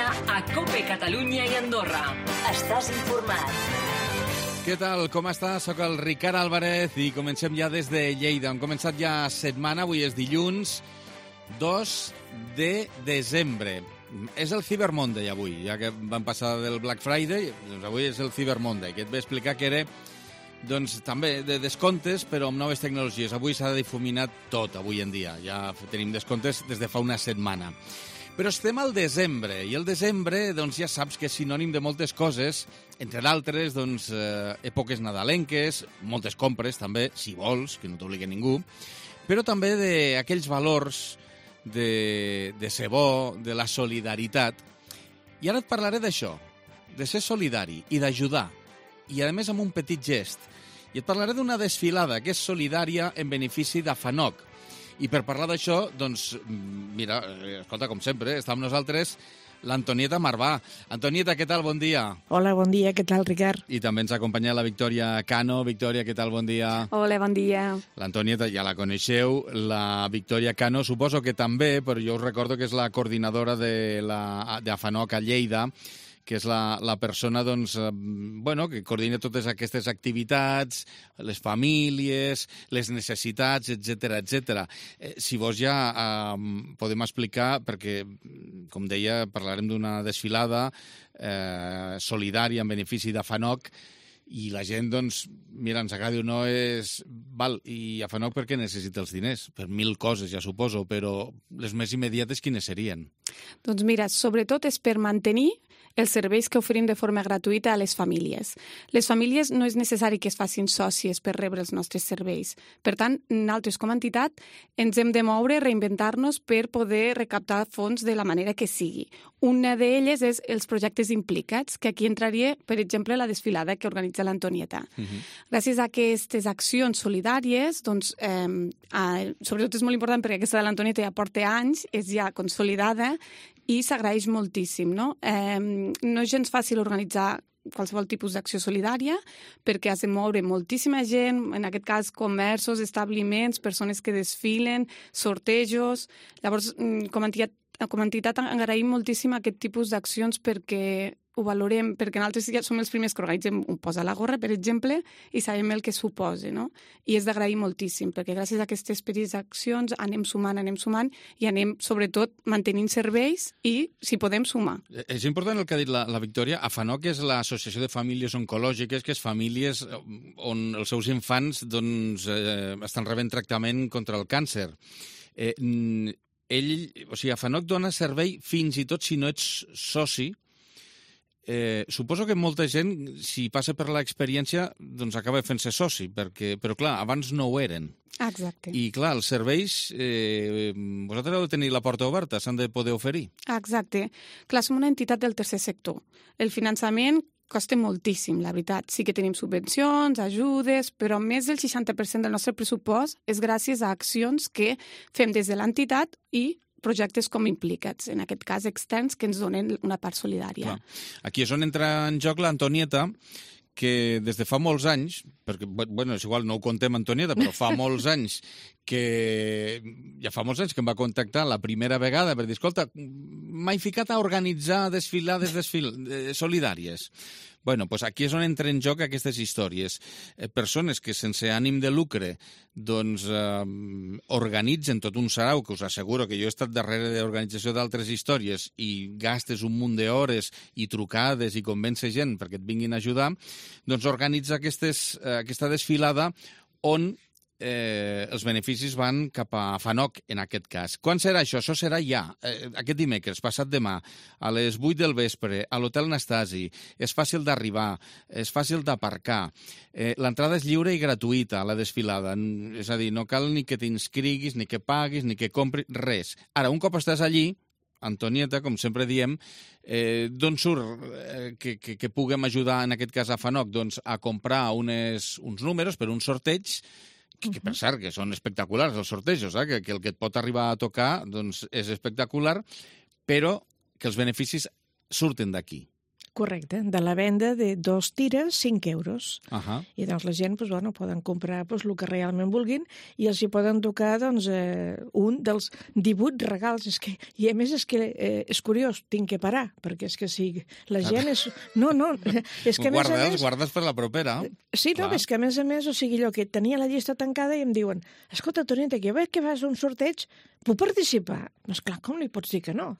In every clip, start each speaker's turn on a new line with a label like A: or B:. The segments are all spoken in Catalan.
A: dia a COPE Catalunya i Andorra. Estàs informat.
B: Què tal? Com estàs? Soc el Ricard Álvarez i comencem ja des de Lleida. Hem començat ja setmana, avui és dilluns 2 de desembre. És el Cyber Monday avui, ja que vam passar del Black Friday, doncs avui és el Cyber Monday, que et ve explicar que era doncs, també de descomptes, però amb noves tecnologies. Avui s'ha difuminat tot, avui en dia. Ja tenim descomptes des de fa una setmana. Però estem al desembre, i el desembre doncs, ja saps que és sinònim de moltes coses, entre d'altres doncs, èpoques nadalenques, moltes compres també, si vols, que no t'obligui ningú, però també d'aquells valors de ser bo, de la solidaritat. I ara et parlaré d'això, de ser solidari i d'ajudar, i a més amb un petit gest. I et parlaré d'una desfilada que és solidària en benefici d'Afanoc. I per parlar d'això, doncs, mira, escolta, com sempre, està amb nosaltres l'Antonieta Marvà. Antonieta, què tal? Bon dia.
C: Hola, bon dia. Què tal, Ricard?
B: I també ens acompanya la Victòria Cano. Victòria, què tal? Bon dia.
C: Hola, bon dia.
B: L'Antonieta ja la coneixeu. La Victòria Cano suposo que també, però jo us recordo que és la coordinadora d'Afanoc a Lleida, que és la persona doncs, que coordina totes aquestes activitats, les famílies, les necessitats, etc. Si vols ja podem explicar, perquè, com deia, parlarem d'una desfilada solidària en benefici d'Afanoc, i la gent, doncs, mira, ens agradi o no, i Afanoc perquè necessita els diners, per 1000 coses, ja suposo, però les més immediates quines serien?
C: Doncs mira, sobretot és per mantenir els serveis que oferim de forma gratuïta a les famílies. Les famílies no és necessari que es facin sòcies per rebre els nostres serveis. Per tant, nosaltres com a entitat ens hem de moure, reinventar-nos per poder recaptar fons de la manera que sigui. Una d'elles és els projectes implicats, que aquí entraria, per exemple, la desfilada que organitza l'Antonieta. Gràcies a aquestes accions solidàries, doncs, sobretot és molt important perquè aquesta de l'Antonieta ja porta anys, és ja consolidada i s'agraeix moltíssim, no? No és gens fàcil organitzar qualsevol tipus d'acció solidària perquè has de moure moltíssima gent, en aquest cas comerços, establiments, persones que desfilen, sortejos. Llavors, com a entitat agraïm moltíssim aquest tipus d'accions perquè ho valorem, perquè nosaltres ja som els primers que organitzem un posa la gorra, per exemple, i sabem el que suposa, no? I és d'agrair moltíssim, perquè gràcies a aquestes petites accions anem sumant i anem, sobretot, mantenint serveis i, si podem, sumar.
B: És important el que ha dit la Victòria. Afanoc és l'Associació de Famílies Oncològiques, que és famílies on els seus infants doncs, estan rebent tractament contra el càncer. Afanoc dona servei fins i tot si no ets soci. Suposo que molta gent, si passa per l'experiència, doncs acaba fent-se soci, però clar, abans no ho eren.
C: Exacte.
B: I clar, els serveis, vosaltres heu de tenir la porta oberta, s'han de poder oferir.
C: Exacte. Clar, som una entitat del tercer sector. El finançament costa moltíssim, la veritat. Sí que tenim subvencions, ajudes, però més del 60% del nostre pressupost és gràcies a accions que fem des de l'entitat i projectes com implicats, en aquest cas externs, que ens donen una part solidària.
B: Clar. Aquí és on entra en joc l'Antonieta, que des de fa molts anys, perquè, és igual, no ho contem, Antonieta, però fa molts anys que em va contactar la primera vegada per dir, escolta, m'he ficat a organitzar desfilades solidàries. Doncs aquí és on entren en joc aquestes històries. Persones que sense ànim de lucre doncs organitzen tot un sarau, que us asseguro que jo he estat darrere de l'organització d'altres històries i gastes un munt d'hores i trucades i convèncer gent perquè et vinguin a ajudar, doncs organitza aquesta desfilada on els beneficis van cap a Afanoc, en aquest cas. Quan serà això? Això serà ja, aquest dimecres, passat demà, a les 8 del vespre, a l'Hotel Anastasi. És fàcil d'arribar, és fàcil d'aparcar. L'entrada és lliure i gratuïta a la desfilada. És a dir, no cal ni que t'inscriguis, ni que paguis, ni que compris, res. Ara, un cop estàs allí, Antonieta, com sempre diem, d'on surt que puguem ajudar, en aquest cas a Afanoc, doncs a comprar uns números per un sorteig, que per cert, que són espectaculars els sortejos, que el que et pot arribar a tocar doncs és espectacular, però que els beneficis surten d'aquí.
D: Correcte, de la venda de 2 tires, 5 euros. I doncs la gent poden comprar el que realment vulguin i els hi poden tocar un dels 18 regals. I a més és curiós, tinc que parar, perquè és que si la gent és... No, és que a més a més...
B: Guardes per la propera.
D: Sí, no, és que a més, allò que tenia la llista tancada i em diuen, escolta, Tonieta, que jo veig que vas a un sorteig, puc participar? Doncs clar, com li pots dir que no?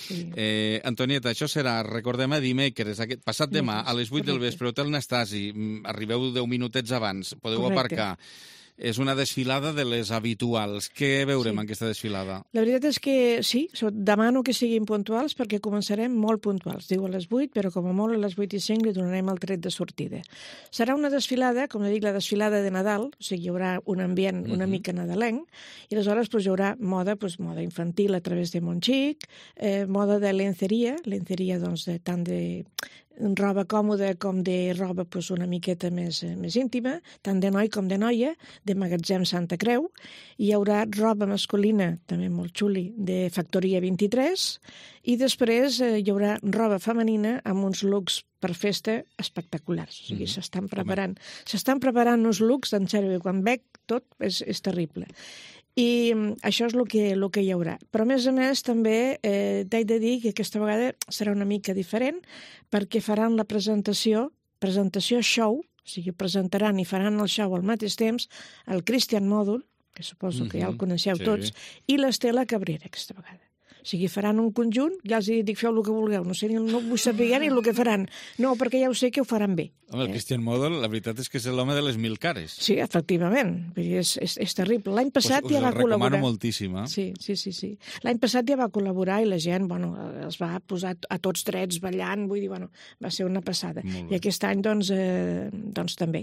B: Antonieta, això serà, recordem, dimecres, passat demà, a les 8 del vespre, Hotel Nastasi, arribeu 10 minutets abans, podeu aparcar. És una desfilada de les habituals. Què veurem en aquesta desfilada?
D: La veritat és que sí, demano que siguin puntuals perquè començarem molt puntuals. Diu a les 8, però com a molt a les 8:05 li donarem el tret de sortida. Serà una desfilada, com dic, la desfilada de Nadal, o sigui, hi haurà un ambient una mica nadalenc, i aleshores hi haurà moda infantil a través de Montxic, moda de lenceria tant de roba còmoda com de roba una miqueta més íntima, tant de noi com de noia, de magatzem Santa Creu. Hi haurà roba masculina, també molt xuli, de Factoria 23, i després hi haurà roba femenina amb uns looks per festa espectaculars. O sigui, s'estan preparant uns looks, en sèrio, quan veig tot és terrible. I això és el que hi haurà. Però, a més, també t'he de dir que aquesta vegada serà una mica diferent perquè faran la presentació show, o sigui, presentaran i faran el show al mateix temps el Christian Mòdul, que suposo que ja el coneixeu tots, i l'Estela Cabrera aquesta vegada. O sigui, faran un conjunt, ja els dic, feu el que vulgueu, no vull saber ni el que faran. No, perquè ja ho sé que ho faran bé.
B: Home, el Christian Mòdul, la veritat és que és l'home de les 1000 cares.
D: Sí, efectivament, és terrible. L'any passat ja va col·laborar.
B: Us el recomano moltíssim, eh?
D: Sí. L'any passat ja va col·laborar i la gent, els va posar a tots drets ballant, vull dir, va ser una passada. I aquest any, doncs també.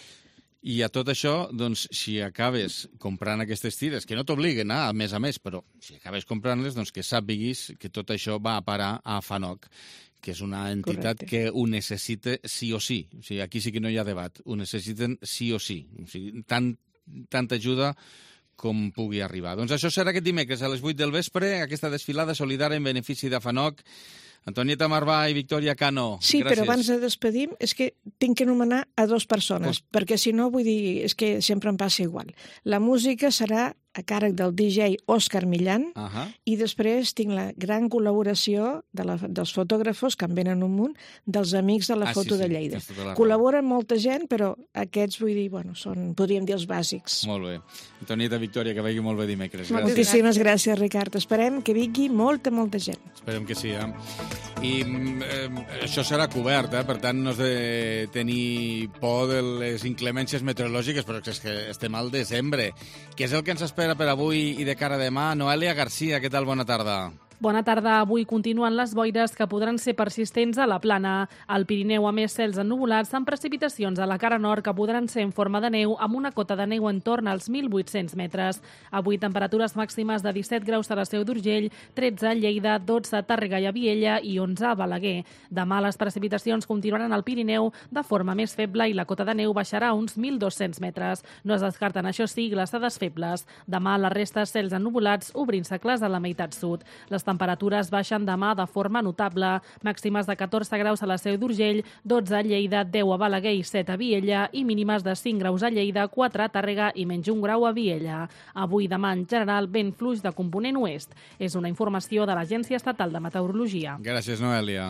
B: I a tot això, doncs, si acabes comprant aquestes tires, que no t'obliguen, a més, però si acabes comprant-les, doncs que sàpiguis que tot això va a parar a FANOC, que és una entitat que ho necessita sí o sí. O sigui, aquí sí que no hi ha debat. Ho necessiten sí o sí. O sigui, tanta ajuda com pugui arribar. Doncs això serà aquest dimecres a les 8 del vespre, aquesta desfilada solidària en benefici de FANOC. Antonieta Marvà i Victòria Cano,
D: sí, gràcies. Però abans de despedir, és que tinc que anomenar a 2 persones, perquè si no, vull dir, és que sempre em passa igual. La música serà a càrrec del DJ Òscar Millan, i després tinc la gran col·laboració dels fotògrafos, que en venen un munt, dels amics de la foto de Lleida. Col·laboren molta gent, però aquests, vull dir, són, podríem dir, els bàsics.
B: Molt bé. Antonieta, Victòria, que vagi molt bé dimecres.
D: Moltíssimes gràcies, Ricard. Esperem que vingui molta gent.
B: Esperem que sí, I això serà cobert, per tant no has de tenir por de les inclemències meteorològiques, però és que estem al desembre. Què és el que ens espera per avui i de cara a demà? Noelia Garcia, què tal? Bona tarda.
E: Bona tarda. Avui continuen les boires que podran ser persistents a la plana. Al Pirineu, a més, cels ennuvolats amb precipitacions a la cara nord que podran ser en forma de neu amb una cota de neu en torn als 1.800 metres. Avui, temperatures màximes de 17 graus a la Seu d'Urgell, 13 a Lleida, 12 a Tàrrega i a Viella i 11 a Balaguer. Demà les precipitacions continuaran al Pirineu de forma més feble i la cota de neu baixarà a uns 1.200 metres. No es descarten, això sí, glaçades febles. Demà la resta cels ennuvolats obrint-se clars a la meitat sud. Les temperatures baixen demà de forma notable. Màximes de 14 graus a la Seu d'Urgell, 12 a Lleida, 10 a Balaguer i 7 a Viella i mínimes de 5 graus a Lleida, 4 a Tàrrega i menys 1 grau a Viella. Avui demà en general vent fluix de component oest. És una informació de l'Agència Estatal de Meteorologia.
B: Gràcies, Noelia.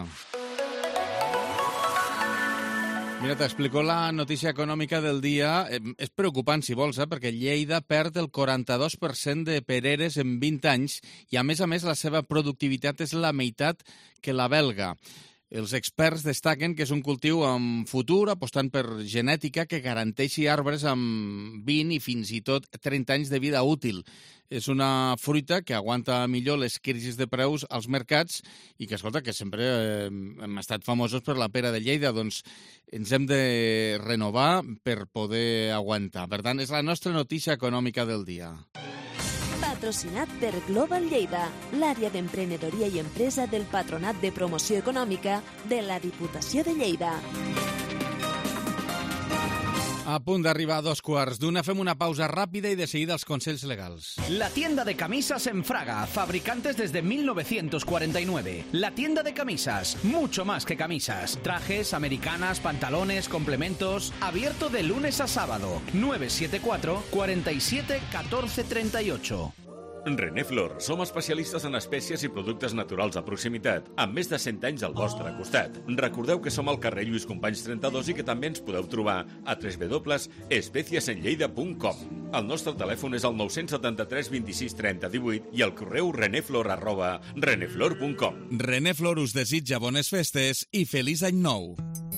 B: Mira, t'explico la notícia econòmica del dia. És preocupant, si vols, perquè Lleida perd el 42% de pereres en 20 anys i, a més, la seva productivitat és la meitat que la belga. Els experts destaquen que és un cultiu amb futur, apostant per genètica que garanteixi arbres amb 20 i fins i tot 30 anys de vida útil. És una fruita que aguanta millor les crisis de preus als mercats i que, escolta, que sempre hem estat famosos per la pera de Lleida, doncs ens hem de renovar per poder aguantar. Per tant, és la nostra notícia econòmica del dia.
F: Patrocinat per Global Lleida, l'àrea d'emprenedoria i empresa del Patronat de Promoció Econòmica de la Diputació de Lleida.
B: A punt d'arribar a 2:15. Fem una pausa ràpida i de seguida els consells legals.
G: La tienda de camisas en Fraga, fabricantes desde 1949. La tienda de camisas, mucho más que camisas. Trajes, americanas, pantalones, complementos. Abierto de lunes a sábado. 974 47 14 38.
H: René Flor, som especialistes en espècies i productes naturals de proximitat, amb més de 100 anys al vostre costat. Recordeu que som al carrer Lluís Companys 32 i que també ens podeu trobar a www.especiesenlleida.com. El nostre telèfon és el 973 26 30 18 i el correu reneflor@reneflor.com.
B: René Flor us desitja bones festes i feliç any nou.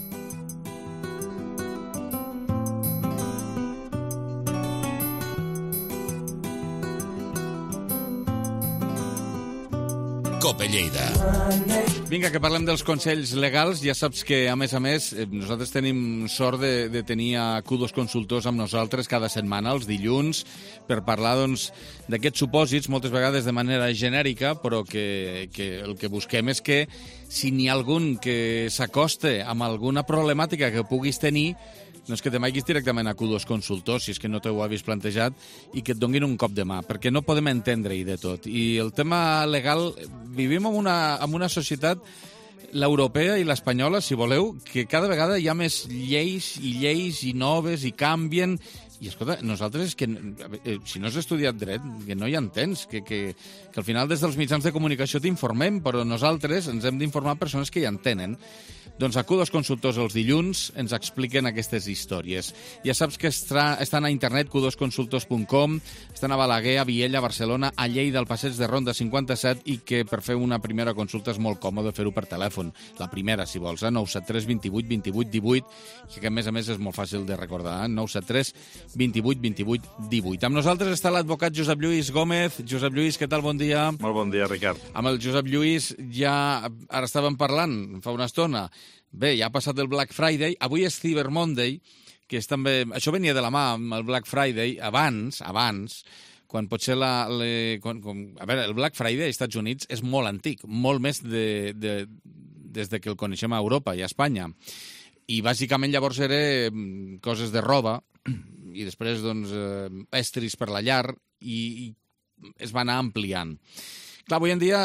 B: Cope Lleida. Vinga, que parlem dels consells legals. Ja saps que, a més, nosaltres tenim sort de tenir a Q2 Consultors amb nosaltres cada setmana, els dilluns, per parlar d'aquests supòsits, moltes vegades de manera genèrica, però que el que busquem és que si n'hi ha algun que s'acoste amb alguna problemàtica que puguis tenir, no és que te maiguis directament a Q2 Consultors, si és que no t'ho havies plantejat, i que et donguin un cop de mà, perquè no podem entendre-hi de tot. I el tema legal, vivim en una societat, l'europea i l'espanyola, si voleu, que cada vegada hi ha més lleis i noves i canvien. I, escolta, nosaltres, que si no has estudiat dret, que no hi entens, que al final des dels mitjans de comunicació t'informem, però nosaltres ens hem d'informar persones que hi entenen. Doncs a Q2 Consultors els dilluns ens expliquen aquestes històries. Ja saps que estan a internet, q2consultors.com, estan a Balaguer, a Viella, a Barcelona, a Lleida, al passeig de Ronda 57, i que per fer una primera consulta és molt còmode fer-ho per telèfon. La primera, si vols, 973 28 28 18, que a més és molt fàcil de recordar, 973 28 28 18. Amb nosaltres està l'advocat Josep Lluís Gómez. Josep Lluís, què tal? Bon dia.
I: Molt bon dia, Ricard.
B: Amb el Josep Lluís ara estàvem parlant fa una estona. Bé, ja ha passat el Black Friday, avui és Cyber Monday, que és també... Això venia de la mà amb el Black Friday, abans, quan potser a veure, el Black Friday als Estats Units és molt antic, molt més des de que el coneixem a Europa i a Espanya. I bàsicament llavors era coses de roba, i després, doncs, estris per la llar, i es va anar ampliant. Clar, avui en dia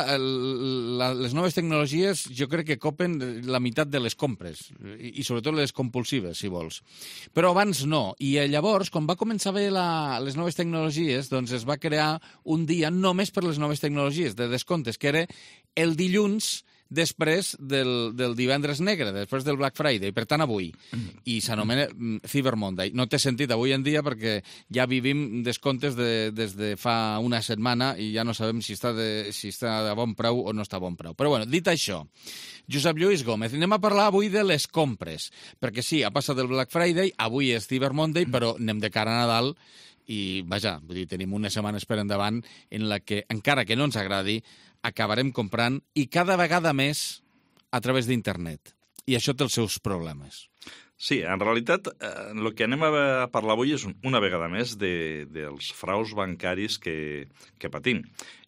B: les noves tecnologies jo crec que copen la meitat de les compres, i sobretot les compulsives, si vols. Però abans no. I llavors, quan va començar a haver les noves tecnologies, doncs es va crear un dia només per les noves tecnologies, de descomptes, que era el dilluns després del divendres negre, després del Black Friday, per tant avui. I s'anomena Cyber Monday. No té sentit avui en dia perquè ja vivim descomptes des de fa una setmana i ja no sabem si està de bon preu o no està a bon preu. Però bueno, dit això, Josep Lluís Gómez, anem a parlar avui de les compres, perquè sí, ha passat el Black Friday, avui és Cyber Monday, però anem de cara a Nadal i, vaja, vull dir, tenim unes setmanes per endavant en la que, encara que no ens agradi, acabarem comprant, i cada vegada més a través d'internet. I això té els seus problemes.
I: Sí, en realitat, el que anem a parlar avui és una vegada més dels fraus bancaris que patim.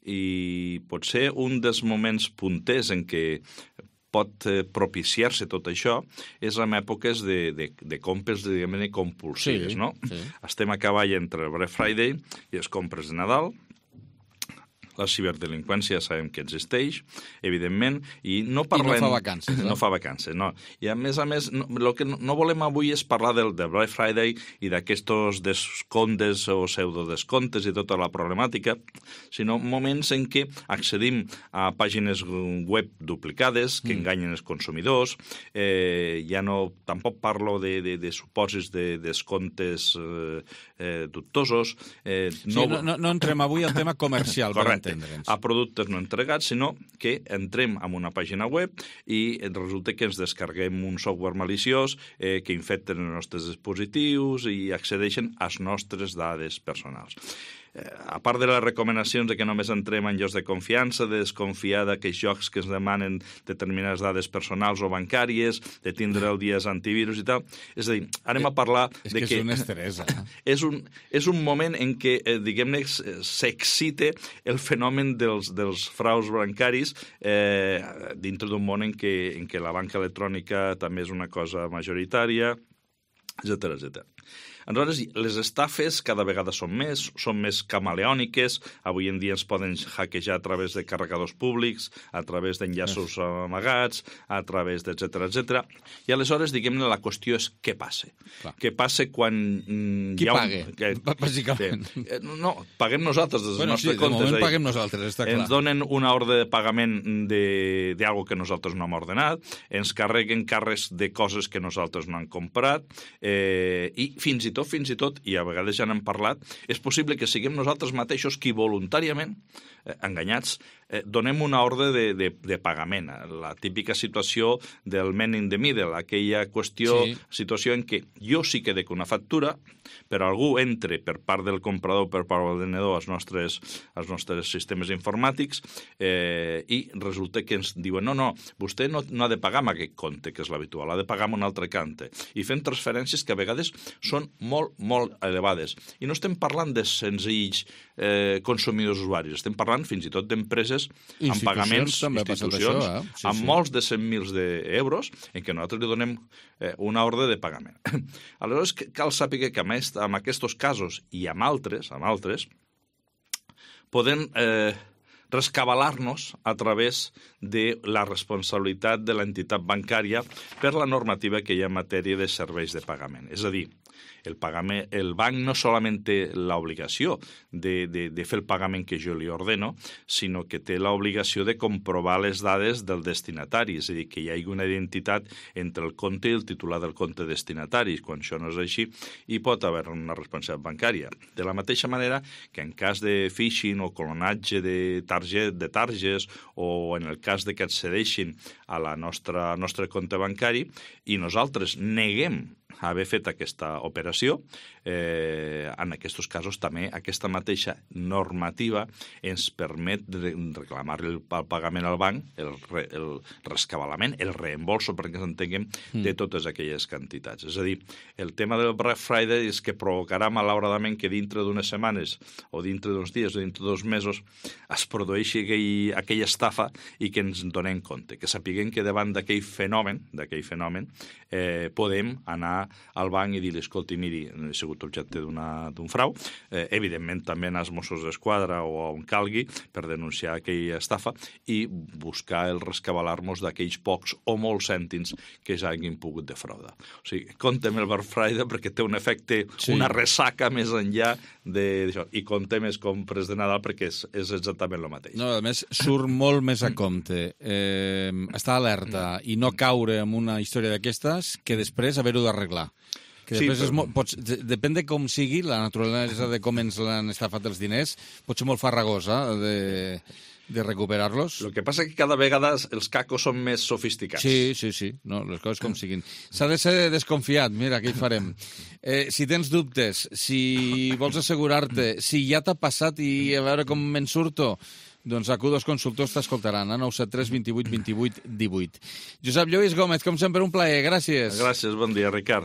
I: I potser un dels moments punters en què pot propiciar-se tot això és en èpoques de compres, diguem-ne, compulsives, no? Sí. Estem a cavall entre el Black Friday i les compres de Nadal. La ciberdelinqüència sabem que existeix, evidentment, i no parlem...
B: I no fa vacances,
I: No fa vacances, no. I a més, el que no volem avui és parlar del Black Friday i d'aquests descomptes o pseudodescomptes i tota la problemàtica, sinó moments en què accedim a pàgines web duplicades que enganyen els consumidors. Ja no... Tampoc parlo de supòsits de descomptes dubtosos.
B: No entrem avui al tema comercial.
I: Correcte. A productes no entregats, sinó que entrem en una pàgina web i resulta que ens descarguem un software maliciós que infecten els nostres dispositius i accedeixen a les nostres dades personals. A part de les recomanacions de que només entrem en llocs de confiança, de desconfiar d'aquells jocs que ens demanen determinades dades personals o bancàries, de tindre el dies antivirus i tal. És a dir, anem a parlar de que...
B: És un estrès,
I: És un moment en què, diguem-ne, s'excita el fenomen dels fraus bancaris dintre d'un món en què la banca electrònica també és una cosa majoritària, etcètera, etcètera. Aleshores, les estafes cada vegada són més camaleòniques. Avui en dia ens poden hackejar a través de carregadors públics, a través d'enllaços amagats, a través d'etcètera, etcètera. I aleshores, diguem-ne, la qüestió és què passa.
B: Clar.
I: Què passa quan
B: Qui paga, bàsicament.
I: No, paguem nosaltres des dels nostres comptes.
B: De moment paguem nosaltres, està clar.
I: Ens donen una ordre de pagament d'algo que nosaltres no hem ordenat, ens carreguen càrrecs de coses que nosaltres no hem comprat, i fins i tot, i a vegades ja n'hem parlat, és possible que siguem nosaltres mateixos qui voluntàriament, enganyats, donem una ordre de pagament. La típica situació del man in the middle, aquella situació en què jo sí que dec una factura, però algú entre per part del comprador, per part del venedor, als nostres sistemes informàtics, i resulta que ens diuen no, vostè no ha de pagar amb aquest compte, que és l'habitual, ha de pagar amb un altre compte. I fem transferències que a vegades són molt, molt elevades. I no estem parlant de senzills consumidors usuaris, estem parlant fins i tot d'empreses amb pagaments, institucions, amb molts de 100.000 d'euros, en què nosaltres li donem una ordre de pagament. Aleshores, cal saber que en aquests casos i amb altres, podem rescabalar-nos a través de la responsabilitat de l'entitat bancària per la normativa que hi ha en matèria de serveis de pagament. És a dir, el banc no solament té l'obligació de fer el pagament que jo li ordeno, sinó que té l'obligació de comprovar les dades del destinatari, és a dir, que hi hagi una identitat entre el compte i el titular del compte destinatari. Quan això no és així, hi pot haver una responsabilitat bancària. De la mateixa manera que en cas de phishing o clonatge de targes o en el cas de que accedeixin a la nostre compte bancari i nosaltres neguem haver fet aquesta operació, en aquests casos també aquesta mateixa normativa ens permet reclamar el pagament al banc, el rescabalament, el reembolso, perquè ens entenguem, de totes aquelles quantitats. És a dir, el tema del Black Friday és que provocarà malauradament que dintre d'unes setmanes o dintre d'uns dies o dintre d'uns mesos es produeixi aquella estafa i que ens donem compte, que sapiguem que davant d'aquell fenomen podem anar al banc i dir-li, escolti, miri, he sigut objecte d'un frau, evidentment també anar als Mossos d'Esquadra o on calgui per denunciar aquella estafa i buscar el rescabalar-nos d'aquells pocs o molts cèntims que ja hagin pogut defraudar. O sigui, compte amb el Black Friday perquè té un efecte, una ressaca més enllà d'això, i compte més compres de Nadal perquè és exactament el mateix.
B: No, a més, surt molt més a compte estar alerta i no caure en una història d'aquestes que després haver-ho d'arreglar. Que després depèn de com sigui, la naturalesa de com ens l'han estafat els diners, pot ser molt farragosa de recuperar-los.
I: El que passa és que cada vegada els cacos són més sofisticats.
B: Sí, no, les coses com siguin. S'ha de ser desconfiat, mira, què hi farem. Si tens dubtes, si vols assegurar-te, si ja t'ha passat i a veure com me'n surto, doncs Acudos Consultors t'escoltaran a 973 28 28 18. Josep Lluís Gómez, com sempre, un plaer. Gràcies.
I: Gràcies, bon dia, Ricard.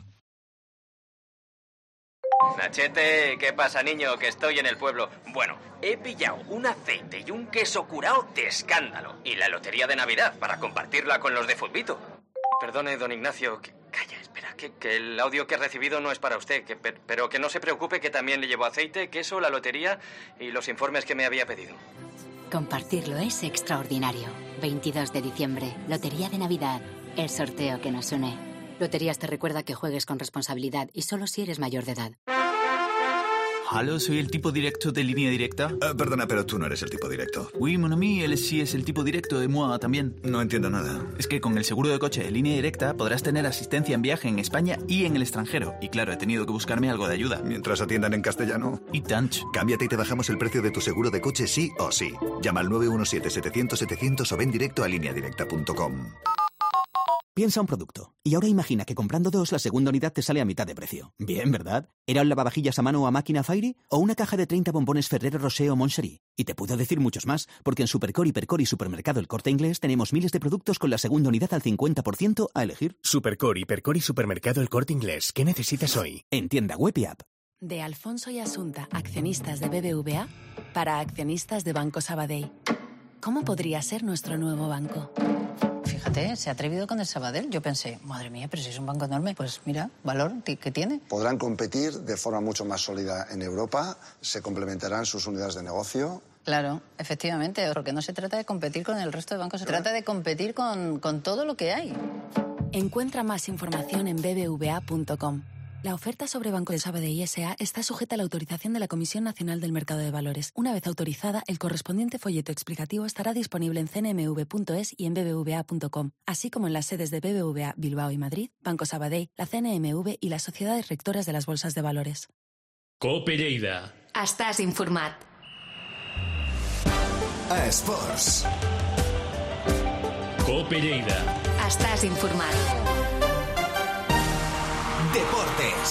J: Nachete, ¿qué pasa, niño? Que estoy en el pueblo. Bueno, he pillado un aceite y un queso curao de escándalo. Y la lotería de Navidad para compartirla con los de Futbito. Perdone, don Ignacio. Calla, espera, que el audio que he recibido no es para usted. Pero que no se preocupe, que también le llevo aceite, queso, la lotería y los informes que me había pedido.
K: Compartirlo es extraordinario. 22 de diciembre, Lotería de Navidad. El sorteo que nos une. Loterías te recuerda que juegues con responsabilidad y solo si eres mayor de edad.
L: ¿Aló, soy el tipo directo de Línea Directa?
M: Perdona, pero tú no eres el tipo directo.
L: Oui, mon ami, él sí es el tipo directo de moi también.
M: No entiendo nada.
L: Es que con el seguro de coche de Línea Directa podrás tener asistencia en viaje en España y en el extranjero. Y claro, he tenido que buscarme algo de ayuda.
M: Mientras atiendan en castellano.
L: Y tanch.
M: Cámbiate y te bajamos el precio de tu seguro de coche sí o sí. Llama al 917-700-700 o ven directo a lineadirecta.com.
N: Piensa un producto. Y ahora imagina que comprando dos, la segunda unidad te sale a mitad de precio. Bien, ¿verdad? ¿Era un lavavajillas a mano o a máquina Fairy? ¿O una caja de 30 bombones Ferrero Rocher o Moncherie? Y te puedo decir muchos más, porque en Supercore, Hipercore y Supermercado El Corte Inglés tenemos miles de productos con la segunda unidad al 50% a elegir.
O: Supercore, Hipercore y Supermercado El Corte Inglés. ¿Qué necesitas hoy?
N: En tienda web y app.
P: De Alfonso y Asunta, accionistas de BBVA, para accionistas de Banco Sabadell. ¿Cómo podría ser nuestro nuevo banco? Fíjate
Q: fíjate, se ha atrevido con el Sabadell. Yo pensé, madre mía, pero si es un banco enorme, pues mira, valor que tiene.
R: Podrán competir de forma mucho más sólida en Europa, se complementarán sus unidades de negocio.
Q: Claro, efectivamente, porque no se trata de competir con el resto de bancos, se trata de competir con todo lo que hay.
P: Encuentra más información en bbva.com. La oferta sobre Banco de Sabadell S.A. está sujeta a la autorización de la Comisión Nacional del Mercado de Valores. Una vez autorizada, el correspondiente folleto explicativo estará disponible en cnmv.es y en bbva.com, así como en las sedes de BBVA Bilbao y Madrid, Banco Sabadell, la CNMV y las sociedades rectoras de las bolsas de valores.
S: COPE Lleida.
A: Estàs informat.
S: A Esports. COPE Lleida.
A: Estàs informat.
S: Deportes.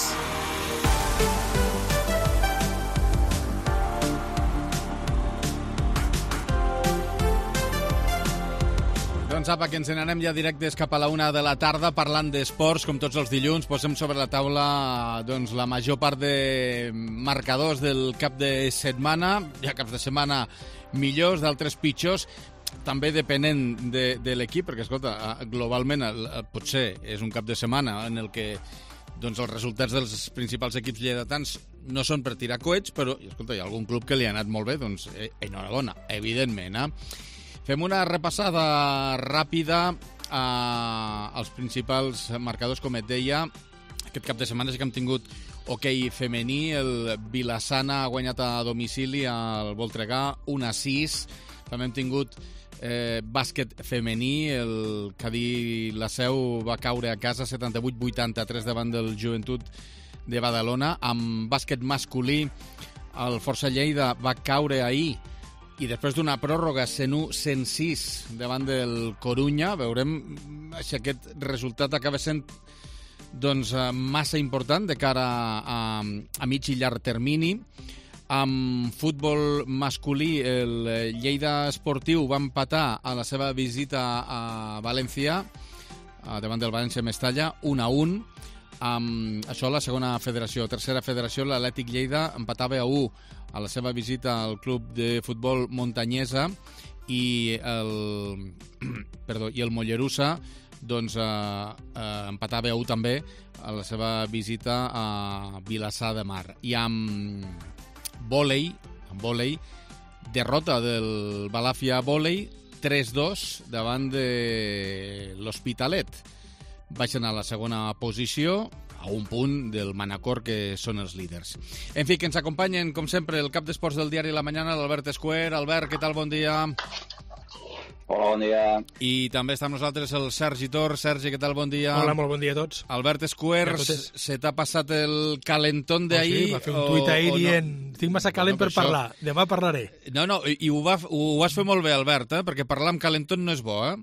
B: Doncs apa, que ens n'anem ja directes cap a la 1 de la tarda parlant d'esports, com tots els dilluns. Posem sobre la taula doncs, la major part de marcadors del cap de setmana. Hi ha caps de setmana millors, d'altres pitjors, també depenent de l'equip, perquè, escolta, globalment potser és un cap de setmana en el que doncs, els resultats dels principals equips lleidatans no són per tirar coets, però, escolta, hi ha algun club que li ha anat molt bé, doncs enhorabona, evidentment. Fem una repassada ràpida als principals marcadors, com et deia. Aquest cap de setmana sí que hem tingut hoquei femení, el Vilassana ha guanyat a domicili al Voltregà 1-6. També hem tingut bàsquet femení, el Cadí La Seu va caure a casa 78-83 davant del Joventut de Badalona. Amb bàsquet masculí, el Força Lleida va caure ahir i després d'una pròrroga 101-106 davant del Corunya. Veurem si aquest resultat acaba sent doncs, massa important de cara a mig i llarg termini. Amb futbol masculí, el Lleida Esportiu va empatar a la seva visita a València, davant del València Mestalla, 1-1. Amb això la segona federació. Tercera federació, l'Atlètic Lleida empatava a 1 a la seva visita al club de futbol Montanyesa i el Mollerussa doncs, empatava a 1 també a la seva visita a Vilassar de Mar. I amb vòlei, derrota del Balàfia Vòlei 3-2 davant de l'Hospitalet. Baixen a la segona posició, a un punt del Manacor, que són els líders. En fi, que ens acompanyen, com sempre, el cap d'esports del diari La Mañana, l'Albert Escuer. Albert, què tal? Bon dia.
T: Hola, bon dia.
B: I també està amb nosaltres el Sergi Tor. Sergi, què tal? Bon dia.
U: Hola, molt bon dia a tots.
B: Albert Escuer, se t'ha passat el calentón d'ahir?
U: Sí, va fer un tuit ahir dient, estic massa calent per parlar, demà parlaré.
B: No, i ho vas fer molt bé, Albert, perquè parlar amb calentón no és bo, eh?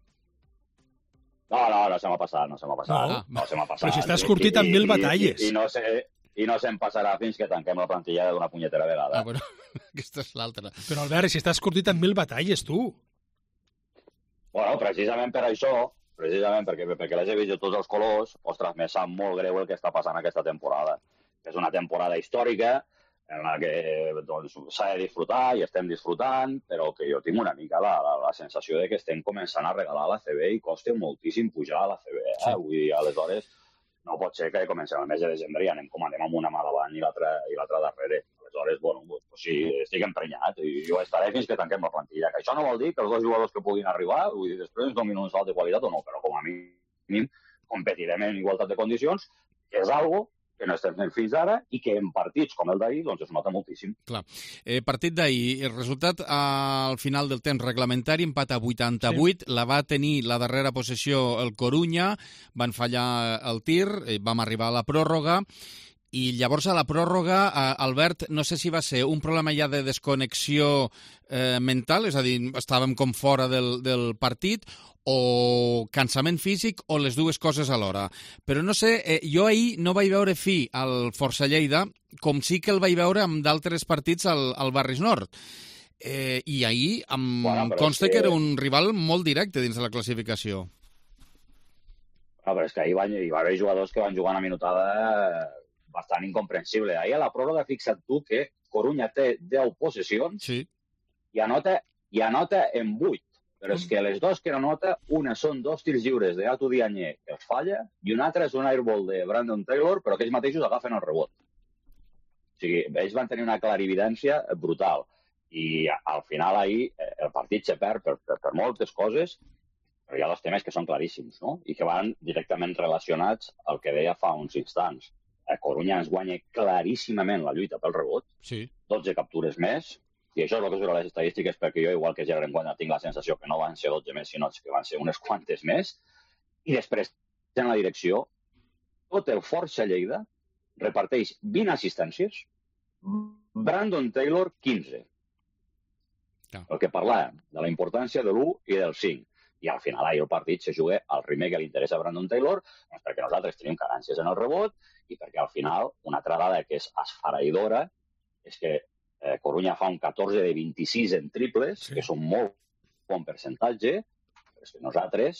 T: No se m'ha passat. No se m'ha passat.
U: Però si estàs curtit amb 1000 batalles.
T: I no se'm passarà fins que tanquem la plantilla d'una punyetera vegada.
B: Bueno, aquesta és l'altra.
U: Però, Albert, si estàs curtit amb 1000 batalles, tu.
T: Bueno, precisament per això, perquè les he vist de tots els colors, ostres, me sap molt greu el que està passant aquesta temporada. És una temporada històrica en la que doncs, s'ha de disfrutar i estem disfrutant, però que jo tinc una mica la sensació de que estem començant a regalar la CB i costa moltíssim pujar a la CB. Sí. Vull dir, aleshores, no pot ser que comencem el mes de desembre i anem amb una mà davant i l'altra darrere. Aleshores, bueno, pues sí, estic emprenyat i jo estaré fins que tanquem la plantilla. Que això no vol dir que els dos jugadors que puguin arribar, vull dir, després ens donin un salt de qualitat o no, però com a mínim competirem en igualtat de condicions, que és algo que no estem fent fins ara i que en partits com el d'ahir doncs es nota moltíssim.
B: Clar. Partit d'ahir, el resultat al final del temps reglamentari, empat a 88, la va tenir la darrera possessió el Corunya, van fallar el tir, vam arribar a la pròrroga, i llavors a la pròrroga, Albert, no sé si va ser un problema ja de desconnexió mental, és a dir, estàvem com fora del partit, o cansament físic, o les dues coses alhora. Però no sé, jo ahir no vaig veure fi al Força Lleida, com sí que el vaig veure amb d'altres partits al Barris Nord. I ahir em consta que era un rival molt directe dins de la classificació.
T: Però és que ahir hi va haver jugadors que van jugar una minutada bastant incomprensible. Ahir a la pròrroga, fixa't tu que Corunya té 10 possessions i anota en 8. Però és que les dos que no nota, una són 2 tirs lliures de Atu Diagne que els falla, i una altra és un airball de Brandon Taylor, però que ells mateixos agafen el rebot. O sigui, ells van tenir una clarividència brutal. I al final ahir el partit se perd per moltes coses, però hi ha dos temes que són claríssims, no? I que van directament relacionats al que deia fa uns instants. Corunya ens guanya claríssimament la lluita pel rebot, 12 captures més, i això és el que surt a les estadístiques, perquè jo, igual que Gerard Enguanya, tinc la sensació que no van ser 12 més, sinó que van ser unes quantes més. I després, en la direcció, tot el Força Lleida reparteix 20 assistències, Brandon Taylor 15. El que parlàvem, de la importància de l'1 i del 5. I al final ahir el partit se juga al primer que li interessa a Brandon Taylor, doncs perquè nosaltres tenim carències en el rebot i perquè al final una altra dada que és esfereïdora és que Corunya fa un 14 de 26 en triples, que és un molt bon percentatge, però és que nosaltres,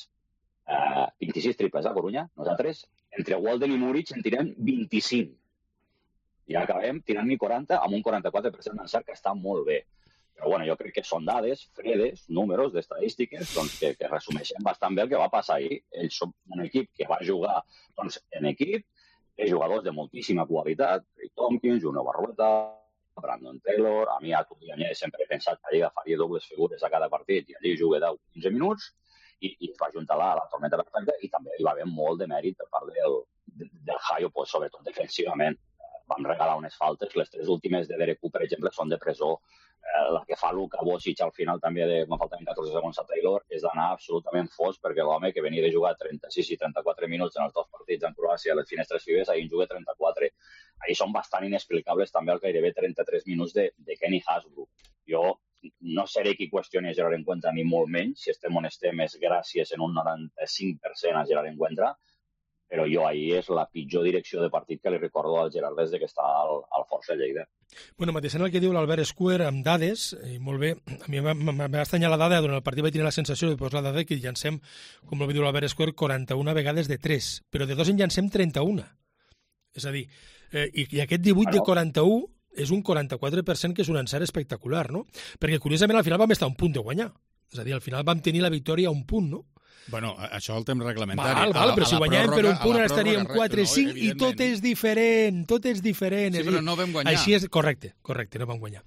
T: 26 triples a Corunya, nosaltres, entre Walden i Muric en tirem 25. I acabem tirant-n'hi 40 amb un 44% d'encert, que està molt bé. Però bueno, jo crec que són dades fredes, números d'estadístiques, doncs, que resumeixen bastant bé el que va passar ahir. Ells són un equip que va jugar en equip, té jugadors de moltíssima qualitat, Rick Tompkins, Juno Barrueta, Brandon Taylor, a mi a Atu Diagne sempre he pensat que allà faria dobles figures a cada partit i allí juga 10-15 minuts i es va juntar la tormenta perfecta i també hi va haver molt de mèrit per part del Hayo, pues, sobretot defensivament. Vam regalar unes faltes, les 3 últimes de Derek Cooper, per exemple, són de presó. La que fa Luka Bosic al final també, me'n faltaven 14 segons a Taylor, és d'anar absolutament fos perquè l'home que venia de jugar 36 i 34 minuts en els 2 partits en Croàcia a les finestres FIBES, ahir en juga 34. Ahir són bastant inexplicables també el gairebé 33 minuts de Kenny Hasbro. Jo no seré qui qüestioni a Gerard Encuentra ni molt menys, si estem on estem és gràcies en un 95% a Gerard Encuentra, però jo ahir és la pitjor direcció de partit que li recordo al Gerard des que està al Força Lleida.
U: Bueno, mateixant el que diu l'Albert Square amb dades, i molt bé, a mi m'ha estranyat la dada, durant el partit vaig tenir la sensació de posar la dada que llancem, com el diu l'Albert Square, 41 vegades de 3, però de 2 en llancem 31. És a dir, i aquest 18 de 41 és un 44% que és un encert espectacular, no? Perquè, curiosament, al final vam estar a un punt de guanyar. És a dir, al final vam tenir la victòria a un punt, no?
B: Bueno, això el temps reglamentari.
U: Val, però si guanyàvem per un punt ara estaríem 4-5 i tot és diferent,
B: Sí, però no vam guanyar.
U: Així és, correcte, no vam guanyar.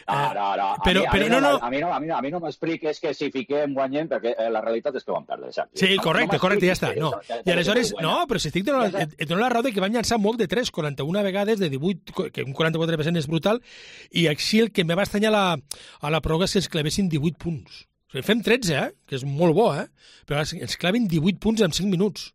T: A mi no m'expliques que si fiquem guanyem, perquè la realitat és que vam perdre.
U: Sí, correcte, ja està. I aleshores, no, però si estic et dono la raó que vam llançar molt de 3, 41 vegades de 18, que un 44% és brutal, i així el que me va estranyar a la pròrroga és que es clavessin 18 punts. O sigui, fem 13, que és molt bo, però ens claven 18 punts en 5 minuts.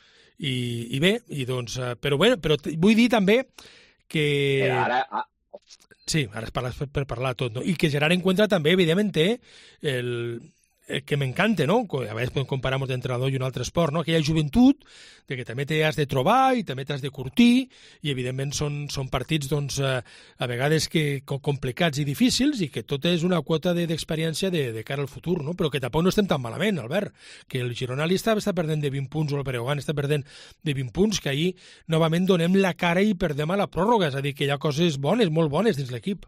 U: I bé, però vull dir també que... Sí, ara per parlar tot, no? I que Gerard Encuentra també, evidentment, té el que m'encanta, no? A vegades podem comparar amb d'entrenador i un altre esport, no? Aquella joventut de que també t'has de trobar i també t'has de curtir i, evidentment, són partits, a vegades complicats i difícils i que tot és una quota d'experiència de cara al futur, no? Però que tampoc no estem tan malament, Albert, que el Girona està perdent de 20 punts o el Breogán està perdent de 20 punts, que ahir novament donem la cara i perdem a la pròrroga, és a dir, que hi ha coses bones, molt bones dins l'equip.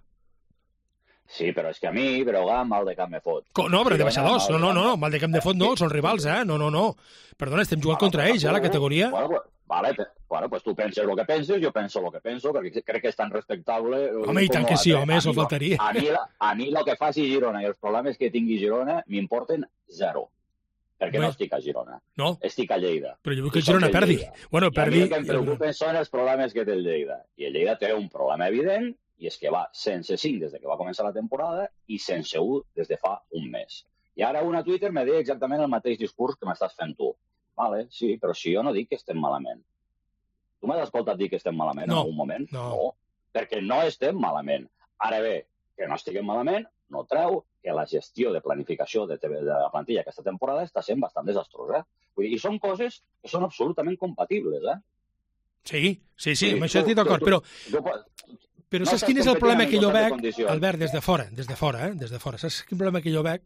T: Sí, però és que a mi, Breogán, mal de cap me fot.
U: No, però de baixadors. No, mal de cap de fot no, són rivals, No. Perdona, estem jugant contra ells, la categoria.
T: Vale, pues tu penses el que penses, jo penso el que penso, perquè crec que és tan respectable...
U: Home, i tant que sí, home, això faltaria.
T: A mi el que faci Girona i els problemes que tingui Girona m'importen 0. Perquè no estic a Girona.
U: No.
T: Estic a Lleida.
U: Però jo vull que Girona perdi. Bueno, perdi...
T: El que em preocupen són els problemes que té el Lleida. I el Lleida té un problema evident, i és que va sense 5 des que va començar la temporada i sense 1 des de fa un mes. I ara un a Twitter me deia exactament el mateix discurs que m'estàs fent tu. Vale, sí, però si jo no dic que estem malament. Tu m'has escoltat dir que estem malament en algun moment? No, perquè no estem malament. Ara bé, que no estiguem malament no treu que la gestió de planificació de la plantilla aquesta temporada està sent bastant desastrosa. I són coses que són absolutament compatibles,
U: Sí, amb això estic d'acord, però saps quin és el problema que jo veig, Albert, des de fora, saps quin problema que jo veig?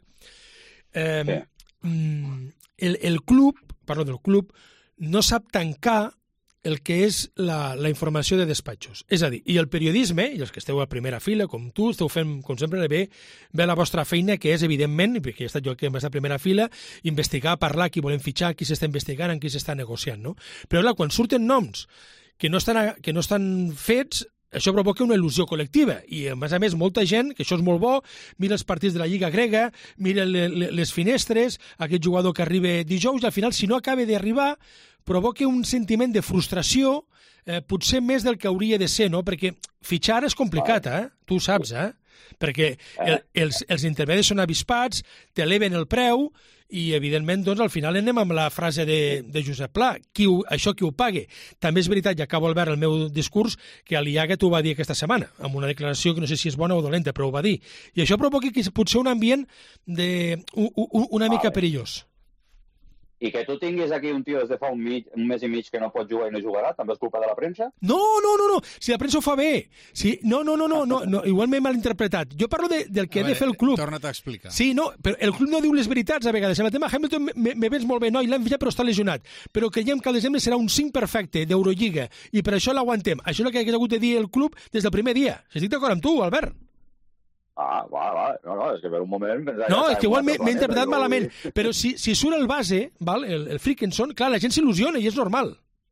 U: El club, parlo del club, no sap tancar el que és la informació de despatxos. És a dir, i el periodisme, i els que esteu a primera fila, com tu, esteu fent, com sempre, bé la vostra feina, que és, evidentment, perquè he estat jo que hem estat a primera fila, investigar, parlar, qui volem fitxar, qui s'està investigant, amb qui s'està negociant, no? Però, clar, quan surten noms que no estan fets, això provoca una il·lusió col·lectiva i, a més, molta gent, que això és molt bo, mira els partits de la Lliga grega, mira les finestres, aquest jugador que arriba dijous, i al final, si no acaba d'arribar, provoca un sentiment de frustració, potser més del que hauria de ser, no? Perquè fitxar és complicat, tu ho saps, perquè els intermedis són avispats, t'eleven el preu, i, evidentment, doncs, al final anem amb la frase de Josep Pla, això qui ho pague. També és veritat, i acabo, Albert, el meu discurs, que Aliaga t'ho va dir aquesta setmana, amb una declaració que no sé si és bona o dolenta, però ho va dir. I això provoca que potser un ambient una mica perillós.
T: I que tu tinguis aquí un tio des de fa un mes i mig que no pot jugar i no jugarà, també és culpa de la premsa?
U: No, si la premsa ho fa bé. No, igual m'he malinterpretat. Jo parlo del que ha de fer el club.
B: Torna't a explicar.
U: Sí, no, però el club no diu les veritats a vegades. En el tema Hamilton me vens molt bé, no, i l'hem fitxat però està lesionat. Però creiem que al desembre serà un 5 perfecte d'Eurolliga i per això l'aguantem. Això és el que ha hagut de dir el club des del primer dia. Estic d'acord amb tu, Albert.
T: Va. No, és que per un moment...
U: No, és que igual m'he interpretat malament, però si surt el base, el Frickenson, clar, la gent s'il·lusiona i és normal.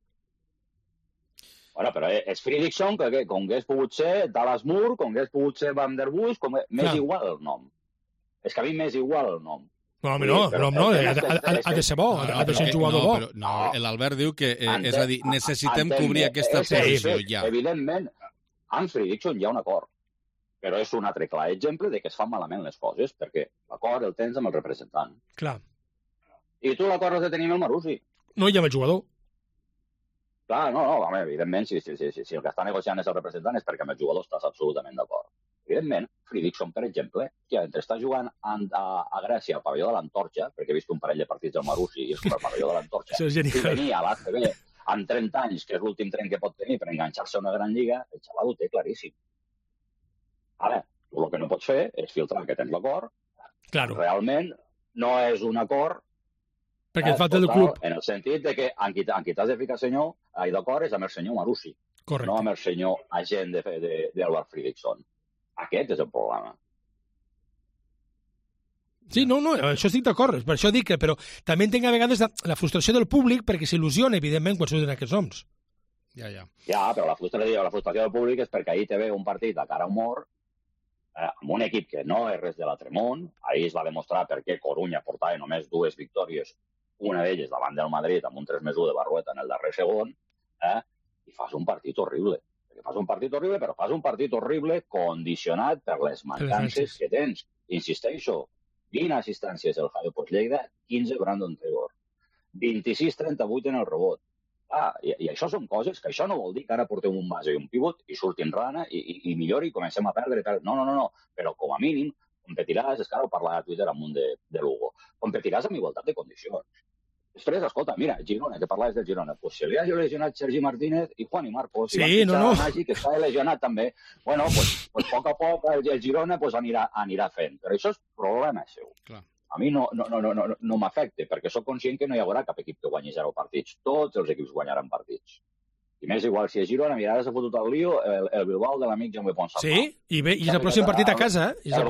T: Bueno, però és Fredrickson, que com que hagués pogut ser Dallas Moore, com que hagués pogut ser Van der Busch, m'és igual el nom. És que a mi m'és igual el nom.
U: No, ha de ser bo, ha de ser un jugador bo.
B: No, l'Albert diu que, és a dir, necessitem cobrir aquesta posició ja.
T: Evidentment, amb Fredrickson hi ha un acord. Però és un altre clar exemple de que es fan malament les coses, perquè l'acord el tens amb el representant.
U: Clar.
T: I tu l'acord has de tenir amb el Marussi.
U: No hi ha el jugador.
T: Clar, home, evidentment, si el que està negociant és el representant és perquè amb el jugador estàs absolutament d'acord. Evidentment, Fredrickson, per exemple, que entre està jugant a Grècia al pavelló de l'Antorxa, perquè he vist un parell de partits del Marussi i és com el pavelló de l'Antorxa, i venia a l'ACB amb 30 anys, que és l'últim tren que pot tenir per enganxar-se a una gran lliga, el xaval ho té claríssim. Ara, el que no pots fer és filtrar que tens l'acord.
U: Claro.
T: Realment no és un acord
U: perquè et falta el club.
T: En el sentit de que en qui t'has de ficar d'acord és amb el senyor Marussi.
U: Correcte.
T: No amb el senyor agent d'Albert Fredrickson. Aquest és el problema.
U: Sí, no, això estic d'acord, per això dic que, però també entenc a vegades la frustració del públic perquè s'il·lusiona, evidentment, quan surten aquests noms.
T: Ja, però la frustració del públic és perquè ahir te ve un partit a cara humor amb un equip que no és res de l'altre món. Ahir es va demostrar per què Corunya portava només 2 victòries, una d'elles davant del Madrid amb un 3-1 de Barrueta en el darrer segon, i fas un partit horrible. Fas un partit horrible, però fas un partit horrible condicionat per les mancances que tens. Insisteixo, 20 assistències el Javi Puig-Lleida, 15 Brandon Taylor, 26-38 en el rebot. I això són coses que això no vol dir que ara portem un base i un pivot i surtin rana i millori i comencem a perdre. No. Però com a mínim competiràs, és que ara ho parlava a Twitter amb un de Lugo, competiràs amb igualtat de condicions. Després, escolta, mira, Girona, que parlaves del Girona, pues se li ha lesionat Sergi Martínez i Juan y Marcos,
U: sí, no.
T: Maggi, que està lesionat també. Bueno, pues poc a poc el Girona anirà fent. Però això és problema seu.
B: Clar.
T: A mi no m'afecta, perquè sóc conscient que no hi haurà cap equip que guanyi 0 partits. Tots els equips guanyaran partits. I m'és igual, si és Girona, mira, ara s'ha fotut el lío, el Bilbao de l'amic Jaume Ponsarnau.
U: Sí, i és el pròxim partit a casa.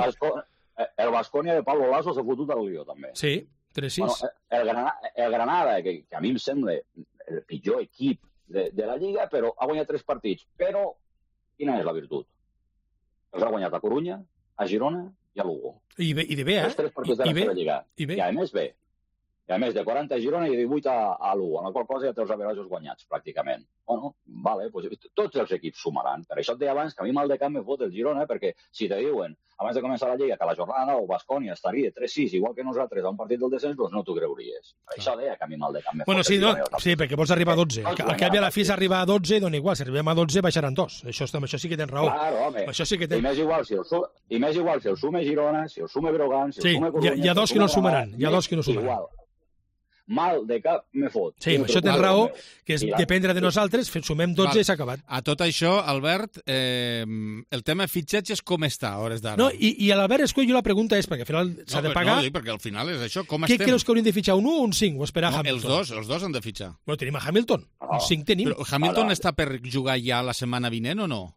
T: El Baskonia de Pablo Lasso s'ha fotut el lío, també.
U: Sí, 3-6.
T: Bueno, el Granada, que a mi em sembla el pitjor equip de la Lliga, però ha guanyat 3 partits. Però quina és la virtut? Els ha guanyat a Corunya, a Girona i a Lugo.
U: I de bé,
T: Els 3 partits de la seva Lliga. I a més bé. I a més, de 40 a Girona i de 18 a Lugo, amb la qual cosa ja té els averajos guanyats, pràcticament. Bueno, vale, pues, tots els equips sumaran. Per això et deia abans que a mi mal de camp me fot el Girona, perquè si te diuen, abans de començar la Lliga, que la jornada 9 Baskonia estaria 3-6, igual que nosaltres, a un partit del descens, doncs no t'ho creuries. Per això deia que a mi mal de camp me fot el Girona.
U: Sí, perquè vols arribar a 12. Al cap i a la fi s'arriba a 12, dona igual, si arribem a 12 baixaran 2. Això sí que tens raó.
T: Claro, home.
U: Això sí que tens...
T: I m'és igual si el sume Girona, si el sume Brogan, si el sume Corunya...
U: Hi ha 2 que no sumaran, hi ha 2 que no sumaran.
T: mal de cap me fot.
U: Sí, això tens raó, que és dependre de nosaltres, sumem 12 i s'ha acabat.
B: A tot això, Albert, el tema fitxatges com està a hores d'ara?
U: No, i a l'Albert Escull la pregunta és, perquè al final s'ha de pagar...
B: No, perquè al final és això, com
U: Què
B: estem?
U: creus que hauríem de fitxar, un 1 o un 5? O esperar Hamilton?
B: Els dos han de fitxar.
U: Bueno, tenim a Hamilton, un 5 tenim.
B: Però Hamilton està per jugar ja la setmana vinent o no?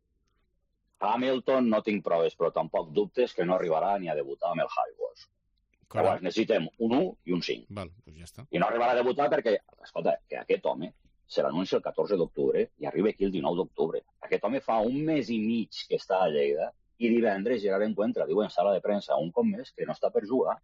T: Hamilton no tinc proves, però tampoc dubtes que no arribarà ni a debutar amb el Highwatch. Llavors necessitem un 1 i un 5.
B: Val, doncs ja està.
T: I no arribarà a debutar perquè, escolta, que aquest home se l'anuncia el 14 d'octubre i arriba aquí el 19 d'octubre. Aquest home fa un mes i mig que està a Lleida i divendres llega l'encuentre, diu en sala de premsa un cop més que no està per jugar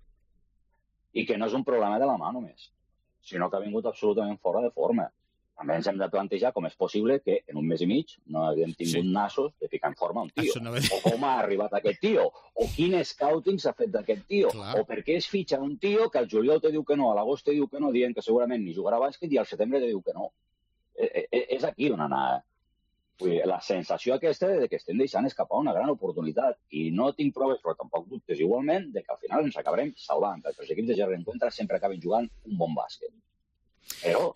T: i que no és un problema de la mà només, sinó que ha vingut absolutament fora de forma. També ens hem de plantejar com és possible que en un mes i mig no haguem tingut nassos de ficar en forma un tio. O com ha arribat aquest tio, o quin scouting s'ha fet d'aquest tio, o per què es fitxa un tio que al juliol te diu que no, a l'agost te diu que no, dient que segurament ni jugarà a bàsquet i al setembre te diu que no. És aquí on anar. Vull dir, la sensació aquesta de que estem deixant escapar una gran oportunitat i no tinc proves, però tampoc dubtes igualment, de que al final ens acabarem salvant, perquè els equips de Gerard Encuentra sempre acaben jugant un bon bàsquet. Però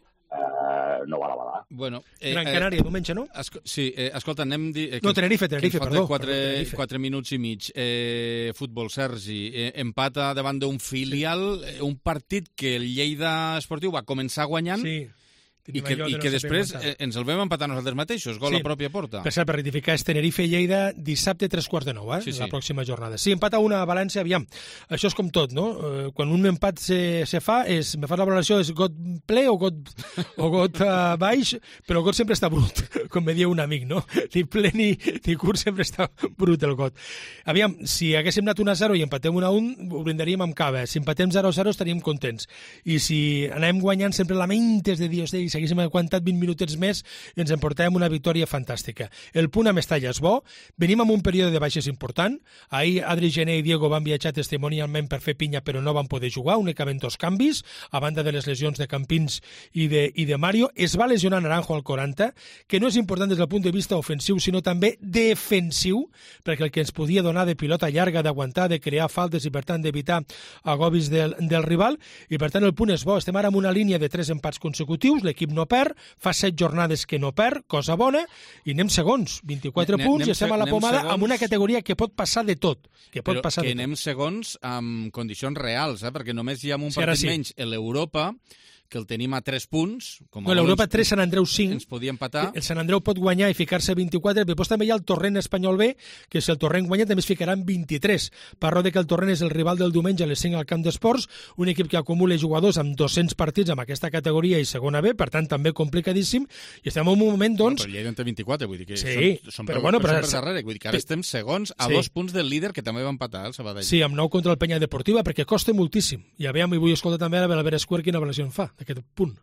T: no va la bala.
B: Bueno,
U: Gran Canària, diumenge, no?
B: Sí, escolta, anem...
U: No, Tenerife, perdó.
B: 4 minuts i mig. Futbol, Sergi, empata davant d'un filial, un partit que el Lleida Esportiu va començar guanyant...
U: Sí.
B: I que després ens el vam empatar nosaltres mateixos, gol a pròpia porta.
U: Per cert, per rectificar, és Tenerife-Lleida dissabte 3:45, la pròxima jornada. Sí, empat a una a València, aviam. Això és com tot, no? Quan un empat se fa, me fas la valoració, és got ple o got baix, però el got sempre està brut, com me diu un amic, no? Ni ple ni curt, sempre està brut el got. Aviam, si haguéssim anat 1-0 i empatem 1-1, ho brindaríem amb cava. Si empatem 0-0 estaríem contents. I si anem guanyant sempre la mentes de Dios, si haguéssim aguantat 20 minutets més, ens emportàvem una victòria fantàstica. El punt a Mestalla és bo, venim amb un període de baixes important. Ahir Adri Gené i Diego van viatjar testimonialment per fer pinya, però no van poder jugar, únicament 2 canvis, a banda de les lesions de Campins i de Mario. Es va lesionar Naranjo al 40, que no és important des del punt de vista ofensiu, sinó també defensiu, perquè el que ens podia donar de pilota llarga, d'aguantar, de crear faltes i, per tant, d'evitar agobis del rival, i, per tant, el punt és bo. Estem ara en una línia de 3 empats consecutius, l'equip no perd, fa 7 jornades que no perd, cosa bona, i anem segons, 24 punts, i estem a la pomada amb una categoria que pot passar de tot. Que
B: anem segons amb condicions reals, perquè només hi ha un partit menys a l'Europa, que el tenim a 3 punts.
U: No, l'Europa 3, Sant Andreu 5.
B: Ens podia empatar.
U: El Sant Andreu pot guanyar i ficar-se 24, però també hi ha el Torrent Espanyol B, que si el Torrent guanya també es ficaran 23. Parlo de que el Torrent és el rival del diumenge a les 5 al Camp d'Esports, un equip que acumula jugadors amb 200 partits amb aquesta categoria i segona B, per tant també complicadíssim, i estem en un moment, doncs...
B: Però Lleida en té 24, vull dir que
U: són
B: però darrere, vull dir que ara estem segons a 2 punts del líder, que també va empatar el Sabadell.
U: Sí, amb 9 contra el Penya Deportiva, perquè costa moltíssim. I aviam, i vull escoltar també a l'Albert Escuer quina valoració en fa d'aquest punt.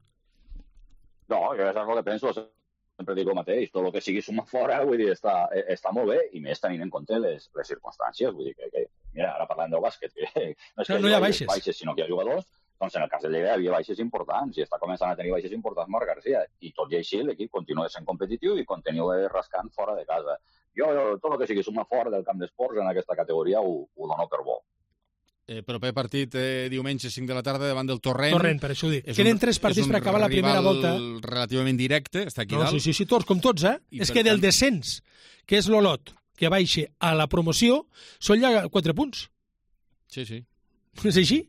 T: No, jo és el que penso, sempre dic el mateix, tot el que sigui suma fora, vull dir, està molt bé, i més tenint en compte les circumstàncies, vull dir que mira, ara parlant del bàsquet, que no és que
U: no hi ha baixes,
T: sinó que hi ha jugadors, doncs en el cas de Lleida hi havia baixes importants, i està començant a tenir baixes importants Marc García, i tot i així l'equip continua sent competitiu i continua rascant fora de casa. Jo tot el que sigui suma fora del camp d'esports en aquesta categoria ho dono per bo.
B: Proper partit diumenge 5 de la tarda davant del Torrent.
U: Torrent, per això ho dic. Queden 3 partits per acabar la primera volta.
B: És un rival relativament directe, està aquí dalt.
U: Sí, tots, com tots, És que del descens, que és l'Olot, que baixa a la promoció, són ja 4 punts.
B: Sí.
U: És així?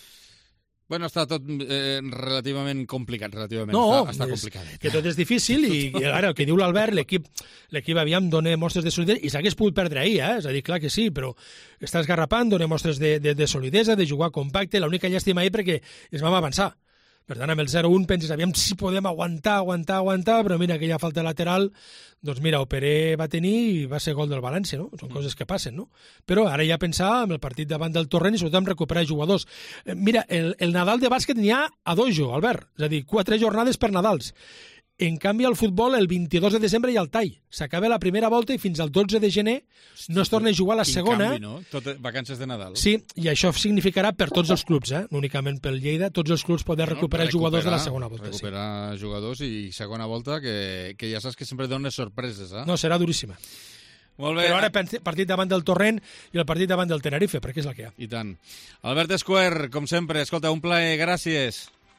B: Bueno, està tot relativament complicat, relativament.
U: No,
B: està complicat.
U: Que tot és difícil i ara el que diu l'Albert, l'equip aviam dona mostres de solidesa i s'hagués pogut perdre ahir, és a dir, clar que sí, però està esgarrapant, dona mostres de solidesa, de jugar compacte, l'única llàstima ahir perquè ens vam avançar. Per tant, amb el 0-1 penses, aviam si podem aguantar, però mira, aquella falta lateral, doncs mira, Operé va tenir i va ser gol del València, no? Són coses que passen, no? Però ara ja pensar amb el partit davant del Torrent i sobretot en recuperar jugadors. Mira, el Nadal de bàsquet n'hi ha a dojo, Albert, és a dir, 4 jornades per Nadals. En canvi, al futbol, el 22 de desembre hi ha el tall. S'acaba la primera volta i fins al 12 de gener no es torna a jugar la segona.
B: Quin canvi, no? Tot vacances de Nadal.
U: Sí, i això significarà per tots els clubs, no únicament pel Lleida, tots els clubs poder recuperar jugadors de la segona volta.
B: Recuperar jugadors i segona volta, que ja saps que sempre donen sorpreses.
U: No, serà duríssima.
B: Molt bé.
U: Però ara partit davant del Torrent i el partit davant del Tenerife, perquè és la que hi ha.
B: I tant. Albert Escuer, com sempre, escolta, un plaer, gràcies.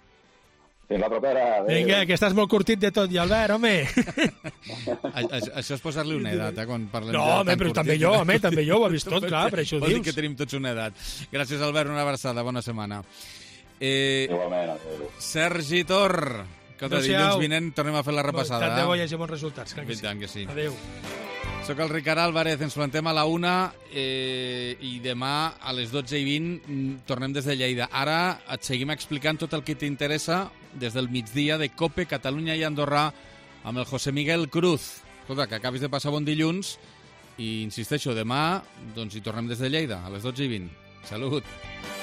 T: Fins la propera.
U: Vinga, que estàs molt curtit de tot, i Albert, home.
B: Això és posar-li una edat, quan parlem
U: no, home, però també jo, ho he vist tot, clar, per això ho
B: dius.
U: Vol dir
B: que tenim tots una edat. Gràcies, Albert, una abraçada, bona setmana.
T: Igualment.
B: Sergi Tor, que dilluns vinent tornem a fer la repassada.
U: Tant de bo hi hagi bons resultats, clar que sí.
B: Que sí.
U: Adéu.
B: Soc el Ricard Álvarez, ens plantem a la 1 i demà a les 12:20 tornem des de Lleida. Ara et seguim explicant tot el que t'interessa des del migdia de COPE, Catalunya i Andorra amb el José Miguel Cruz. Escolta, que acabis de passar bon dilluns i insisteixo, demà doncs hi tornem des de Lleida a les 12:20. Salut!